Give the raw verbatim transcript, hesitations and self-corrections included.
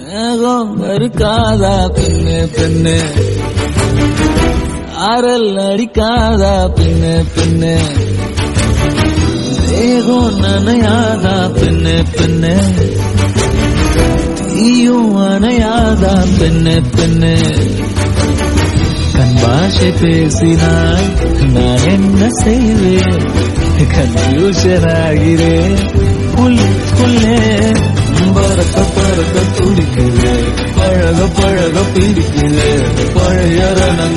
மேகம் இருக்காதா பெண்ணு பெண்ணு, ஆரல் அடிக்காதா பெண்ணு பெண்ணு, தேகம் நனையாதா பெண்ணு பெண்ணு, தீயும் அணையாதா பெண்ணு பெண்ணு. கண் பாஷை பேசினாய் நான் என்ன செய்வேன், கன்ஃபியூஷன் ஆகிறேன் உள்ளே. பறக்க பறக்க துடிக்குது, பழக பழக பிடிக்குது, பழைய ரணங்கள்